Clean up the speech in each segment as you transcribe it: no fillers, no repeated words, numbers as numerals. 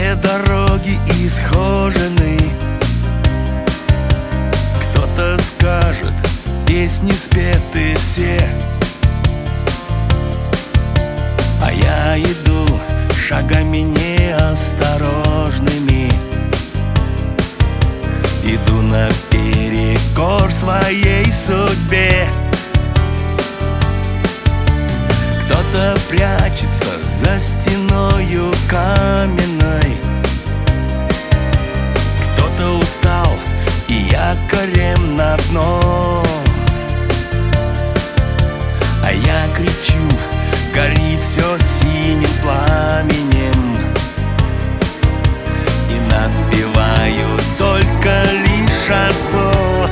Все дороги исхожены. Кто-то скажет, песни спеты все, а я иду шагами неосторожными. Иду наперекор своей судьбе. Кто-то прячется за стеною каменной, кто-то устал и якорем на дно. А я кричу: гори все синим пламенем, и напеваю только лишь одно: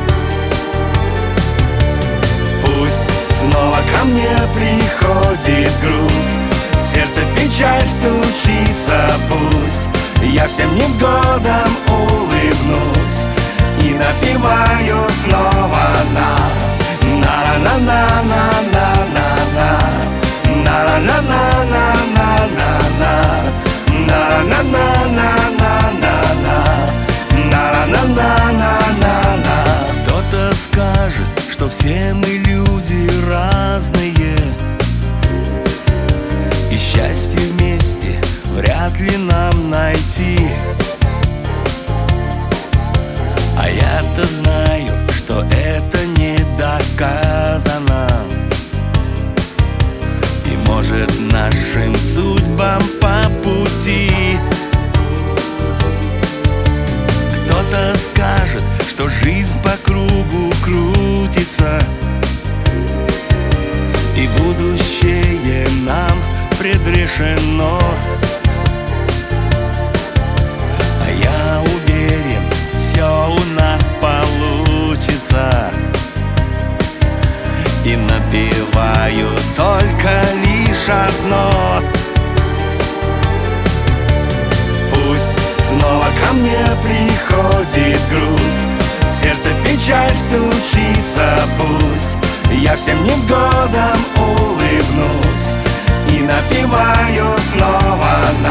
пусть снова ко мне приходит грусть, в сердце печаль стучится, пусть я всем невзгодам улыбнусь и напеваю снова на-на-на-на-на-на-на-на, на-на-на-на-на-на-на, на-на-на-на-на-на-на. Кто-то скажет, что все мы люди разные, и счастье вместе вряд ли нам найти. А я-то знаю, что это не доказано, и может нашим судьбам по пути. Кто-то скажет, что жизнь по кругу крутится, и будущее нам предрешено. А я уверен, все у нас получится, и напеваю только лишь одно: пусть снова ко мне приходит грусть, в сердце печаль стучится, пусть я всем невзгодам улыбнусь и напеваю снова